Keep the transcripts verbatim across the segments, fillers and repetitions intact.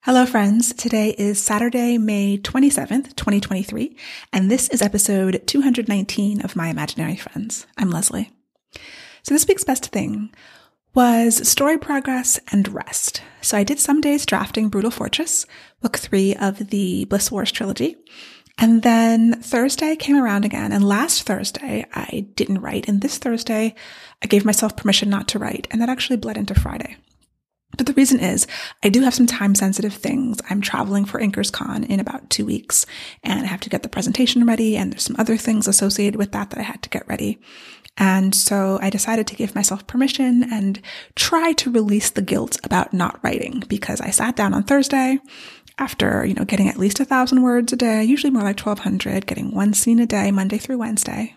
Hello, friends. Today is Saturday, May twenty-seventh, twenty twenty-three, and this is episode two hundred nineteen of My Imaginary Friends. I'm Leslie. So this week's best thing was story progress and rest. So I did some days drafting Brutal Fortress, book three of the Bliss Wars trilogy. And then Thursday came around again. And last Thursday, I didn't write. And this Thursday, I gave myself permission not to write. And that actually bled into Friday. But the reason is I do have some time-sensitive things. I'm traveling for InkersCon in about two weeks, and I have to get the presentation ready, and there's some other things associated with that that I had to get ready. And so I decided to give myself permission and try to release the guilt about not writing, because I sat down on Thursday after, you know, getting at least a thousand words a day, usually more like twelve hundred, getting one scene a day, Monday through Wednesday.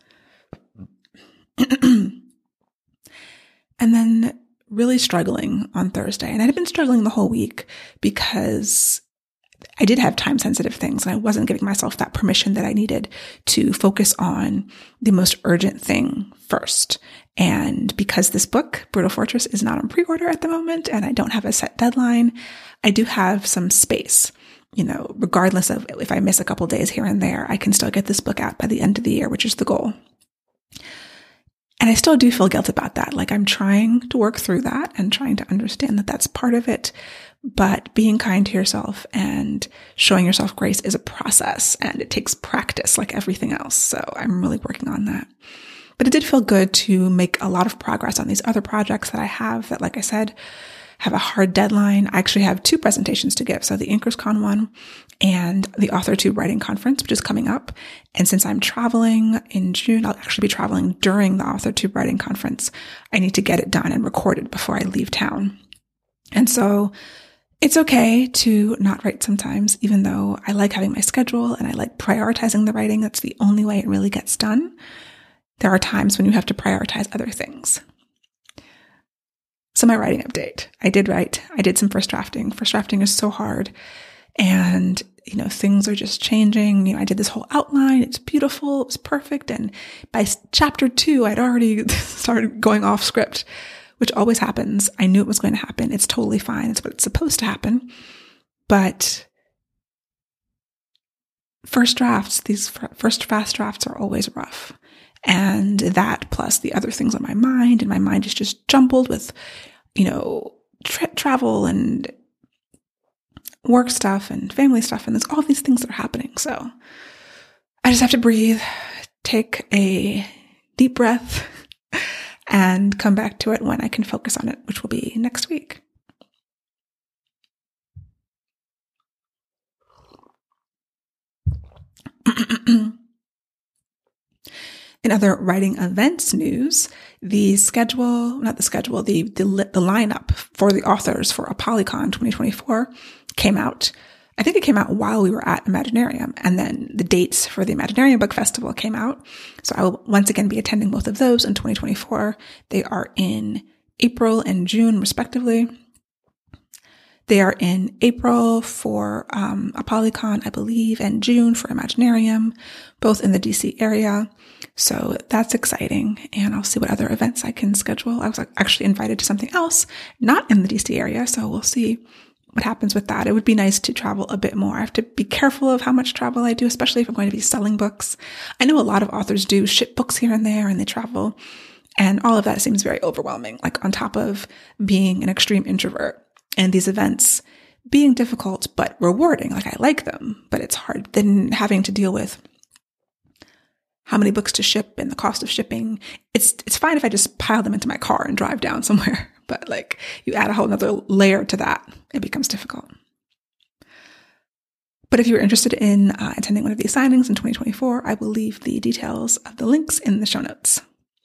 And then really struggling on Thursday. And I had been struggling the whole week because I did have time sensitive things and I wasn't giving myself that permission that I needed to focus on the most urgent thing first. And because this book, Brutal Fortress, is not on pre-order at the moment and I don't have a set deadline, I do have some space. You know, regardless of if I miss a couple days here and there, I can still get this book out by the end of the year, which is the goal. And I still do feel guilt about that. Like I'm trying to work through that and trying to understand that that's part of it. But being kind to yourself and showing yourself grace is a process and it takes practice like everything else. So I'm really working on that. But it did feel good to make a lot of progress on these other projects that I have that, like I said, have a hard deadline. I actually have two presentations to give. So the InkersCon one and the Author two Writing Conference, which is coming up. And since I'm traveling in June, I'll actually be traveling during the Author two Writing Conference. I need to get it done and recorded before I leave town. And so it's okay to not write sometimes, even though I like having my schedule and I like prioritizing the writing. That's the only way it really gets done. There are times when you have to prioritize other things. So my writing update, I did write, I did some first drafting. First drafting is so hard and, you know, things are just changing. You know, I did this whole outline. It's beautiful. It was perfect. And by chapter two, I'd already started going off script, which always happens. I knew it was going to happen. It's totally fine. It's what it's supposed to happen. But first drafts, these first fast drafts are always rough. And that plus the other things on my mind, and my mind is just jumbled with, you know, tra- travel and work stuff and family stuff. And there's all these things that are happening. So I just have to breathe, take a deep breath and come back to it when I can focus on it, which will be next week. In other writing events news, the schedule, not the schedule, the, the, the lineup for the authors for ApollyCon twenty twenty-four came out. I think it came out while we were at Imaginarium, and then the dates for the Imaginarium Book Festival came out. So I will once again be attending both of those in twenty twenty-four. They are in April and June, respectively. They are in April for um, ApollyCon, I believe, and June for Imaginarium, both in the D C area. So that's exciting. And I'll see what other events I can schedule. I was actually invited to something else, not in the D C area. So we'll see what happens with that. It would be nice to travel a bit more. I have to be careful of how much travel I do, especially if I'm going to be selling books. I know a lot of authors do ship books here and there and they travel. And all of that seems very overwhelming, like on top of being an extreme introvert. And these events being difficult, but rewarding. Like I like them, but it's hard. Then having to deal with how many books to ship and the cost of shipping. It's, it's fine if I just pile them into my car and drive down somewhere, but like you add a whole nother layer to that, it becomes difficult. But if you're interested in uh, attending one of these signings in twenty twenty-four, I will leave the details of the links in the show notes.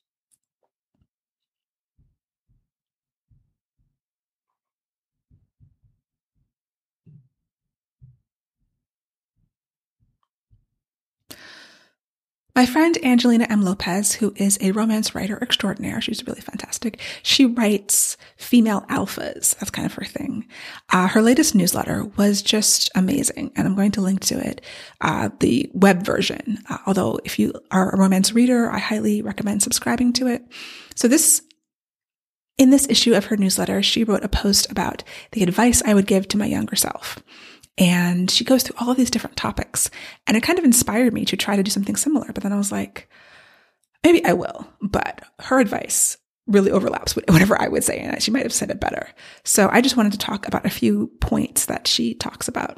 My friend Angelina M. Lopez, who is a romance writer extraordinaire, she's really fantastic. She writes female alphas. That's kind of her thing. Uh, her latest newsletter was just amazing, and I'm going to link to it, uh, the web version. Uh, although if you are a romance reader, I highly recommend subscribing to it. So this In this issue of her newsletter, she wrote a post about the advice I would give to my younger self. And she goes through all of these different topics. And it kind of inspired me to try to do something similar. But then I was like, maybe I will. But her advice really overlaps with whatever I would say. And she might have said it better. So I just wanted to talk about a few points that she talks about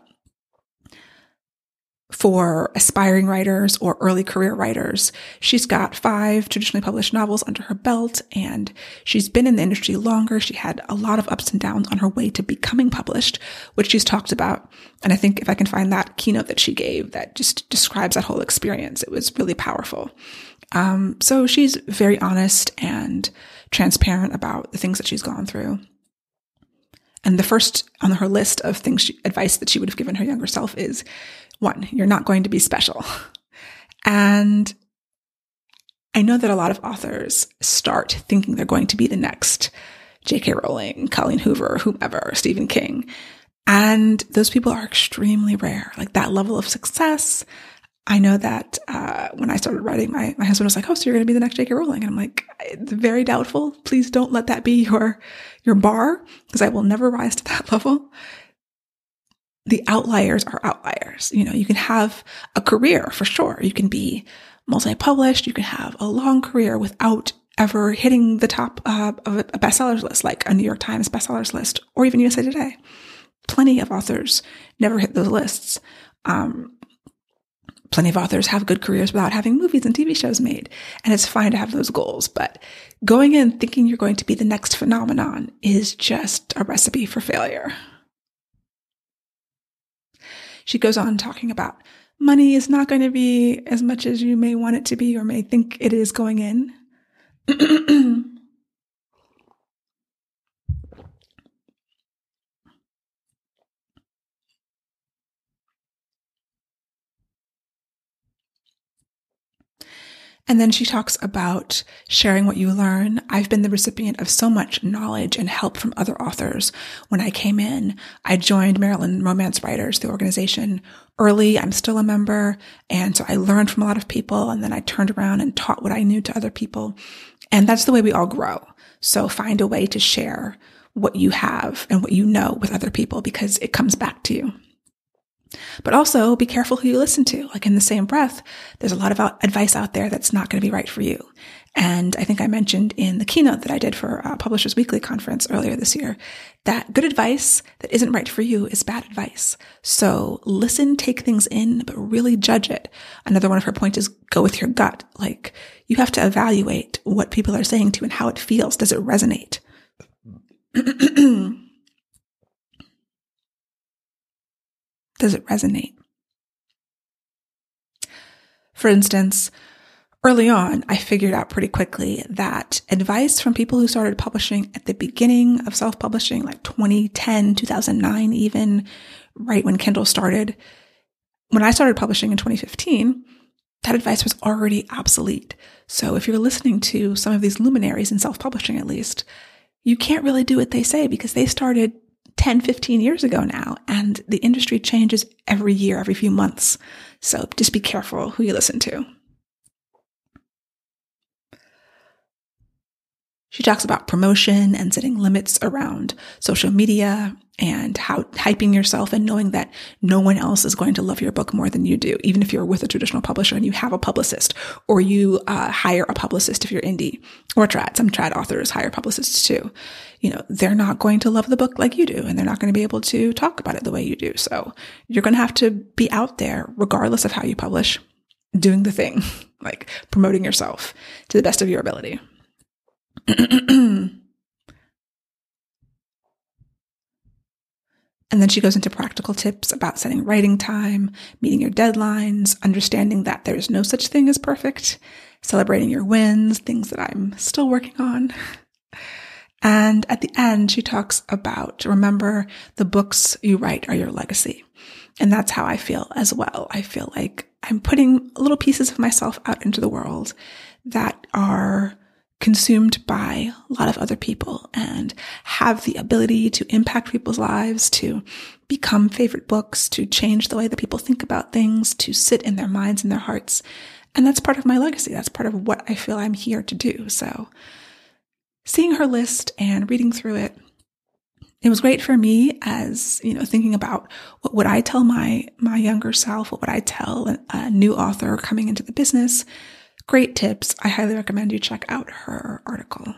for aspiring writers or early career writers. She's got five traditionally published novels under her belt, and she's been in the industry longer. She had a lot of ups and downs on her way to becoming published, which she's talked about. And I think if I can find that keynote that she gave that just describes that whole experience, it was really powerful. Um, so she's very honest and transparent about the things that she's gone through. And the first on her list of things, she, advice that she would have given her younger self is, one, you're not going to be special. And I know that a lot of authors start thinking they're going to be the next J K Rowling, Colleen Hoover, whomever, Stephen King. And those people are extremely rare. Like that level of success. I know that uh, when I started writing, my, my husband was like, oh, so you're going to be the next J K Rowling. And I'm like, it's very doubtful. Please don't let that be your, your bar, because I will never rise to that level. The outliers are outliers. You know, you can have a career for sure. You can be multi-published. You can have a long career without ever hitting the top uh, of a bestsellers list, like a New York Times bestsellers list, or even U S A Today. Plenty of authors never hit those lists. Um, plenty of authors have good careers without having movies and T V shows made. And it's fine to have those goals. But going in thinking you're going to be the next phenomenon is just a recipe for failure. She goes on talking about money is not going to be as much as you may want it to be or may think it is going in. And then she talks about sharing what you learn. I've been the recipient of so much knowledge and help from other authors. When I came in, I joined Maryland Romance Writers, the organization, early. I'm still a member. And so I learned from a lot of people. And then I turned around and taught what I knew to other people. And that's the way we all grow. So find a way to share what you have and what you know with other people, because it comes back to you. But also be careful who you listen to. Like in the same breath, there's a lot of advice out there that's not going to be right for you. And I think I mentioned in the keynote that I did for uh, Publishers Weekly conference earlier this year, that good advice that isn't right for you is bad advice. So listen, take things in, but really judge it. Another one of her points is go with your gut. Like you have to evaluate what people are saying to you and how it feels. Does it resonate? Does it resonate? For instance, early on, I figured out pretty quickly that advice from people who started publishing at the beginning of self-publishing, like twenty ten, two thousand nine, even right when Kindle started, when I started publishing in twenty fifteen, that advice was already obsolete. So if you're listening to some of these luminaries in self-publishing, at least, you can't really do what they say because they started ten, fifteen years ago now, and the industry changes every year, every few months. So just be careful who you listen to. She talks about promotion and setting limits around social media and how hyping yourself and knowing that no one else is going to love your book more than you do, even if you're with a traditional publisher and you have a publicist, or you uh, hire a publicist if you're indie, or trad. Some trad authors hire publicists too. You know, they're not going to love the book like you do, and they're not going to be able to talk about it the way you do. So you're going to have to be out there, regardless of how you publish, doing the thing, like promoting yourself to the best of your ability. And then she goes into practical tips about setting writing time, meeting your deadlines, understanding that there's no such thing as perfect, celebrating your wins, things that I'm still working on. And at the end, she talks about, remember, the books you write are your legacy. And that's how I feel as well. I feel like I'm putting little pieces of myself out into the world that are consumed by a lot of other people and have the ability to impact people's lives, to become favorite books, to change the way that people think about things, to sit in their minds and their hearts. And that's part of my legacy. That's part of what I feel I'm here to do. So seeing her list and reading through it, it was great for me as, you know, thinking about what would I tell my, my younger self? What would I tell a, a new author coming into the business? Great tips. I highly recommend you check out her article.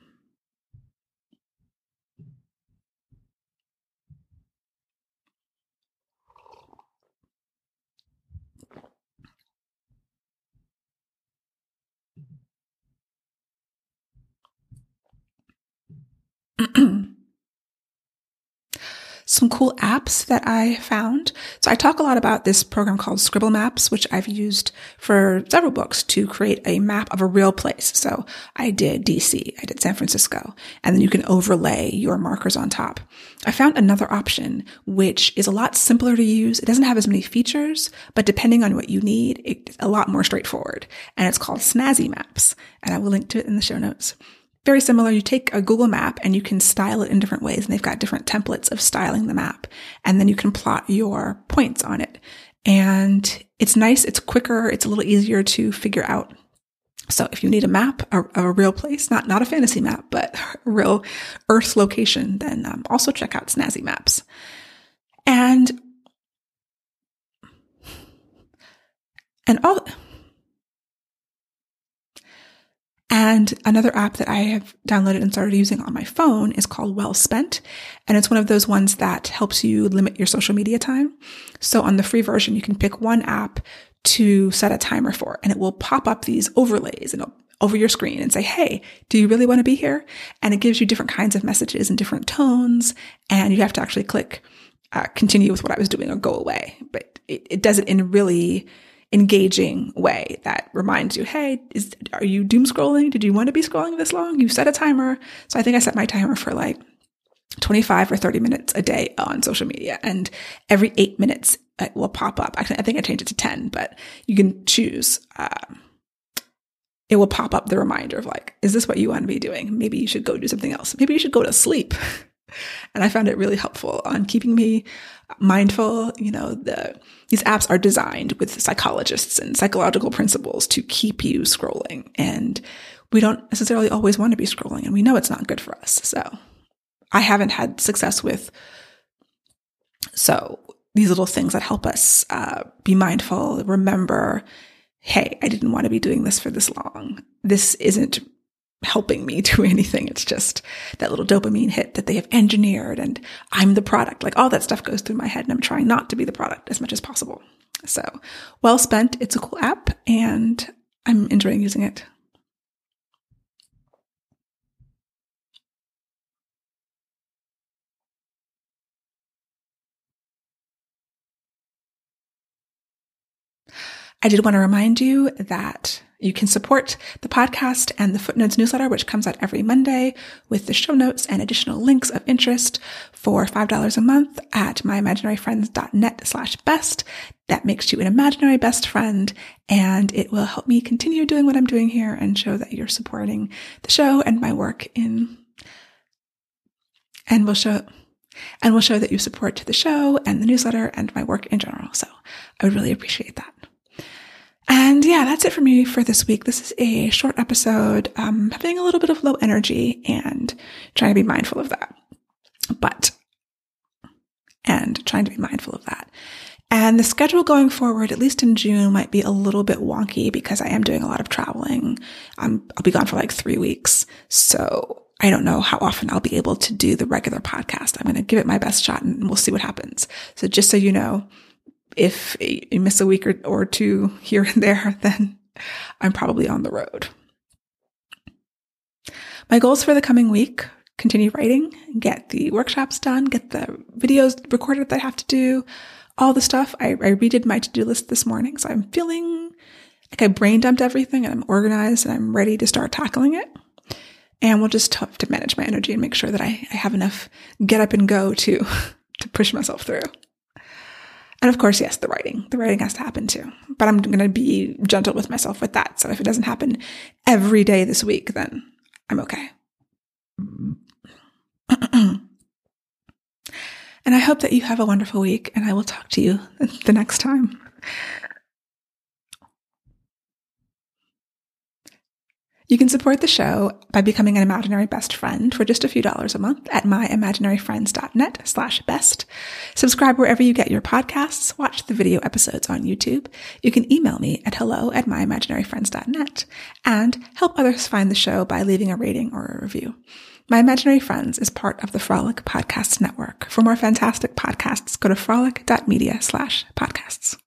Some cool apps that I found. So I talk a lot about this program called Scribble Maps, which I've used for several books to create a map of a real place. So I did D C, I did San Francisco, and then you can overlay your markers on top. I found another option, which is a lot simpler to use. It doesn't have as many features, but depending on what you need, it's a lot more straightforward. And it's called Snazzy Maps. And I will link to it in the show notes. Very similar. You take a Google map and you can style it in different ways. And they've got different templates of styling the map. And then you can plot your points on it. And it's nice. It's quicker. It's a little easier to figure out. So if you need a map, a, a real place, not, not a fantasy map, but a real Earth location, then um, also check out Snazzy Maps. And, and all, And another app that I have downloaded and started using on my phone is called Well Spent. And it's one of those ones that helps you limit your social media time. So on the free version, you can pick one app to set a timer for, and it will pop up these overlays and over your screen and say, hey, do you really want to be here? And it gives you different kinds of messages and different tones. And you have to actually click uh, continue with what I was doing or go away. But it, it does it in a really engaging way that reminds you, hey, is, are you doom scrolling? Did you want to be scrolling this long? You set a timer. So I think I set my timer for like twenty-five or thirty minutes a day on social media. And every eight minutes it will pop up. Actually, I think I changed it to ten, but you can choose. Um, it will pop up the reminder of like, is this what you want to be doing? Maybe you should go do something else. Maybe you should go to sleep. And I found it really helpful on keeping me mindful. You know, the, these apps are designed with psychologists and psychological principles to keep you scrolling. And we don't necessarily always want to be scrolling, and we know it's not good for us. So I haven't had success with, so these little things that help us uh, be mindful, remember, hey, I didn't want to be doing this for this long. This isn't helping me do anything. It's just that little dopamine hit that they have engineered, and I'm the product. Like all that stuff goes through my head, and I'm trying not to be the product as much as possible. So Well Spent. It's a cool app, and I'm enjoying using it. I did want to remind you that you can support the podcast and the Footnotes newsletter, which comes out every Monday with the show notes and additional links of interest for five dollars a month at myimaginaryfriends.net slash best. That makes you an imaginary best friend, and it will help me continue doing what I'm doing here and show that you're supporting the show and my work in, and will show, and will show that you support the show and the newsletter and my work in general. So I would really appreciate that. And yeah, that's it for me for this week. This is a short episode, um, having a little bit of low energy and trying to be mindful of that. But, and trying to be mindful of that. And the schedule going forward, at least in June, might be a little bit wonky because I am doing a lot of traveling. Um, I'll be gone for like three weeks. So I don't know how often I'll be able to do the regular podcast. I'm going to give it my best shot and we'll see what happens. So just so you know, if you miss a week or, or two here and there, then I'm probably on the road. My goals for the coming week: continue writing, get the workshops done, get the videos recorded that I have to do, all the stuff. I, I redid my to-do list this morning, so I'm feeling like I brain dumped everything and I'm organized and I'm ready to start tackling it. And we'll just have to manage my energy and make sure that I, I have enough get up and go to, to push myself through. And of course, yes, the writing. The writing has to happen too. But I'm going to be gentle with myself with that. So if it doesn't happen every day this week, then I'm okay. And I hope that you have a wonderful week, and I will talk to you the next time. You can support the show by becoming an imaginary best friend for just a few dollars a month at myimaginaryfriends.net slash best. Subscribe wherever you get your podcasts. Watch the video episodes on YouTube. You can email me at hello at myimaginaryfriends.net and help others find the show by leaving a rating or a review. My Imaginary Friends is part of the Frolic Podcast Network. For more fantastic podcasts, go to frolic.media slash podcasts.